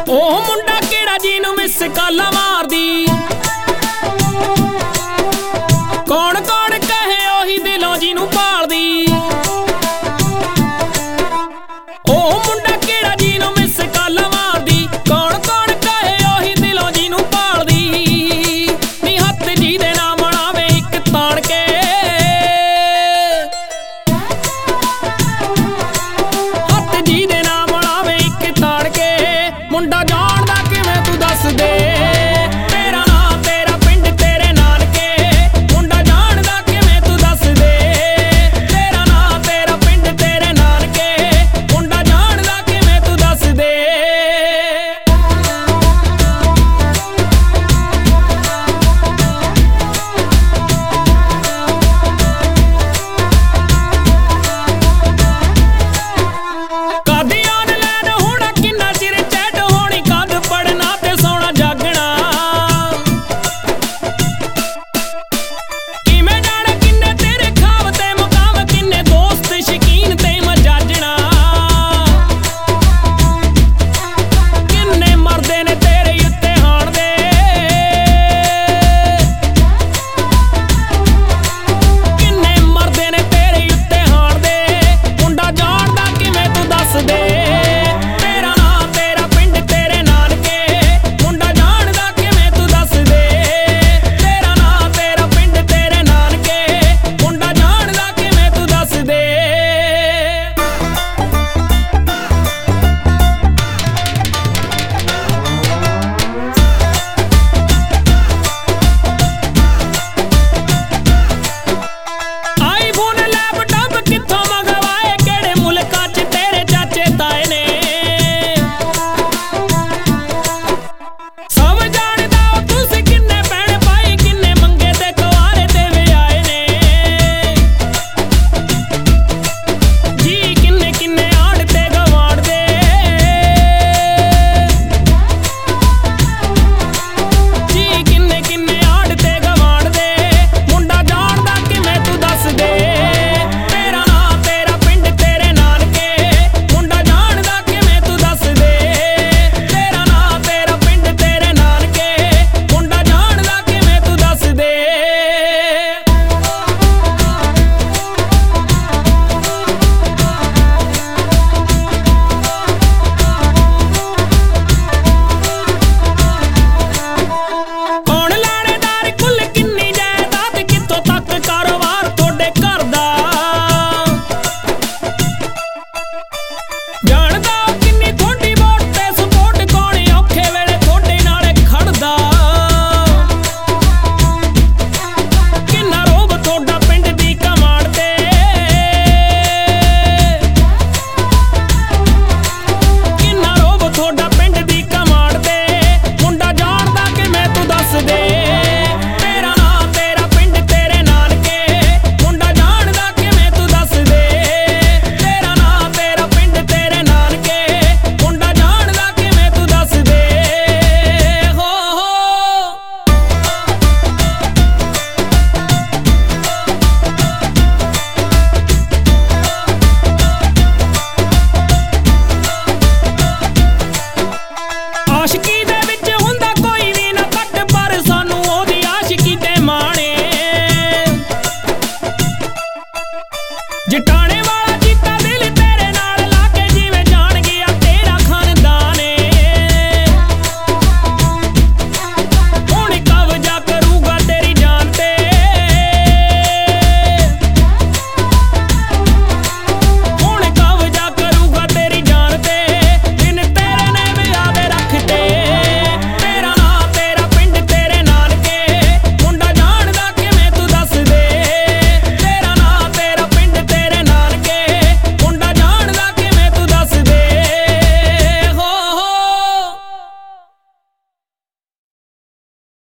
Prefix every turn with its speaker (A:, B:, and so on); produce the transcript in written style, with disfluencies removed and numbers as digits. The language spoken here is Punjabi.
A: ਉਹ ਮੁੰਡਾ ਕਿਹੜਾ ਜਿਹਨੂੰ ਮਿਸ ਕਾਲਾਂ ਮਾਰਦੀ, ਕੌਣ ਕੌਣ ਕਹੇ ਉਹੀ ਦਿਲੋਂ ਜਿਹਨੂੰ ਭਾਲਦੀ। ਉਹ ਮੁੰਡਾ ਕਿਹੜਾ ਜਿਹਨੂੰ ਮਿਸ ਕਾਲਾਂ ਮਾਰਦੀ, ਕੌਣ ਕੌਣ ਕਹੇ ਉਹੀ ਦਿਲੋਂ ਜਿਹਨੂੰ ਭਾਲਦੀ। ਨੀ ਹੱਥ ਜਿਹਦੇ ਨਾ ਬਣਾਵੇ ਇੱਕ ਤਾਣ ਕੇ, ਹੱਥ ਜਿਹਦੇ ਨਾ ਬਣਾਵੇ ਇੱਕ ਤਾਣ ਕੇ। ਮੁੰਡਾ ਜਾਣਦਾ ਕਿਵੇਂ ਤੂੰ ਦੱਸ ਦੇ, ਤੇਰਾ ਨਾਂ ਤੇਰਾ ਪਿੰਡ ਤੇਰੇ ਨਾਨਕੇ। ਮੁੰਡਾ ਜਾਣਦਾ ਕਿਵੇਂ ਤੂੰ ਦੱਸ ਦੇ, ਤੇਰਾ ਨਾਂ ਤੇਰਾ ਪਿੰਡ ਤੇਰੇ ਨਾਨਕੇ। ਮੁੰਡਾ ਜਾਣਦਾ ਕਿਵੇਂ ਤੂੰ ਦੱਸ ਦੇ। ਕਦੀ ਆਨਲਾਈਨ ਹੋਣਾ ਕਿੰਨਾ ਚਿਰ ਚੈਟ ਹੋਣੀ, ਕਦ ਪੜਨਾ ਤੇ ਸੌਣਾ ਜਾਗਣਾ। ਕਿਵੇਂ ਜਾਣੇ ਕਿੰਨੇ ਤੇਰੇ ਖਾਬ ਤੇ ਮੁਕਾਮ, ਕਿੰਨੇ ਦੋਸਤ ਸ਼ਕੀਨ ਤੇ ਮਜਾਜਣਾ। ਕਿੰਨੇ ਮਰਦੇ ਨੇ ਤੇਰੇ ਉੱਤੇ ਹਾਣ ਦੇ, ਕਿੰਨੇ ਮਰਦੇ ਨੇ ਤੇਰੇ ਉੱਤੇ ਹਾਣ ਦੇ। ਮੁੰਡਾ ਜਾਣਦਾ ਕਿਵੇਂ ਤੂੰ ਦੱਸ ਦੇ, ਤੇਰਾ ਨਾਂ ਤੇਰਾ ਪਿੰਡ ਤੇਰੇ ਨਾਨਕੇ। ਮੁੰਡਾ ਜਾਣਦਾ ਕਿਵੇਂ ਤੂੰ ਦੱਸ ਦੇ, ਤੇਰਾ ਨਾਂ ਤੇਰਾ ਪਿੰਡ ਤੇਰੇ ਨਾਨਕੇ। ਮੁੰਡਾ ਜਾਣਦਾ ਕਿਵੇਂ ਤੂੰ ਦੱਸ ਦੇ। ਆਈਫੋਨ ਲੈਪਟਾਪ ਕਿੱਥੋਂ ਮੰਗਵਾਏ, ਕਿਹੜੇ ਮੁਲਕਾਂ 'ਚ ਤੇਰੇ ਚਾਚੇ ਤਾਏ ਨੇ। ਸਭ ਜਾਣਦਾ ਉਹ ਤੁਸੀਂ ਕਿੰਨੇ ਭੈਣ ਭਾਈ, ਕਿੰਨੇ ਮੰਗੇ ਤੇ ਕੁਆਰੇ ਤੇ ਵਿਆਹੇ ਨੇ। ਜੀ ਕਿੰਨੇ ਕਿੰਨੇ ਆੜ ਤੇ ਗਵਾੜ ਦੇ, ਜੀ ਕਿੰਨੇ ਕਿੰਨੇ ਆੜ ਤੇ ਗਵਾੜ ਦੇ। ਮੁੰਡਾ ਜਾਣਦਾ ਕਿਵੇਂ ਤੂੰ ਦੱਸ ਦੇ, ਤੇਰਾ ਨਾਂ ਤੇਰਾ ਪਿੰਡ ਤੇਰੇ ਨਾਨਕੇ। ਮੁੰਡਾ ਜਾਣਦਾ ਕਿਵੇਂ ਤੂੰ ਦੱਸ ਦੇ, ਤੇਰਾ ਨਾਂ ਤੇਰਾ ਪਿੰਡ ਤੇਰੇ ਨਾਨਕੇ। ਮੁੰਡਾ ਜਾਣਦਾ ਕਿਵੇਂ ਤੂੰ ਦੱਸ ਦੇ। ਕੌਣ ਲਾਣੇਦਾਰ ਕੁੱਲ ਕਿੰਨੀ ਜਾਇਦਾਦ, ਕਿੱਥੋਂ ਤੱਕ ਕਾਰੋਬਾਰ ਤੁਹਾਡੇ ਘਰ ਦਾ। ਜਾਣਦਾ ਕਿੰਨੀ ਤੁਹਾਡੀ ਵੋਟ ਤੇ ਸਪੋਰਟ, ਕੌਣ ਔਖੇ ਵੇਲੇ ਤੁਹਾਡੇ ਨਾਲ ਖੜਦਾ। ਕਿੰਨਾ ਰੋਬ ਤੁਹਾਡਾ ਪਿੰਡ ਦੀ ਕਮਾਂਡ ਤੇ, ਕਿੰਨਾ ਰੋਬ ਤੁਹਾਡਾ ਪਿੰਡ ਦੀ ਕਮਾਂਡ ਤੇ। ਮੁੰਡਾ ਜਾਣਦਾ ਕਿਵੇਂ ਤੂੰ ਦੱਸ ਦੇ, ਤੇਰਾ ਨਾਂ ਤੇਰਾ ਪਿੰਡ ਤੇਰੇ ਨਾਨਕੇ। ਮੁੰਡਾ ਜਾਣਦਾ ਕਿਵੇਂ ਤੂੰ ਦੱਸ ਦੇ, ਤੇਰਾ ਨਾਂ ਤੇਰਾ ਪਿੰਡ ਤੇਰੇ ਨਾਨਕੇ। ਮੁੰਡਾ ਜਾਣਦਾ ਕਿਵੇਂ ਤੂੰ ਦੱਸ ਦੇ। ਹੋ ਆਸ਼ਕੀ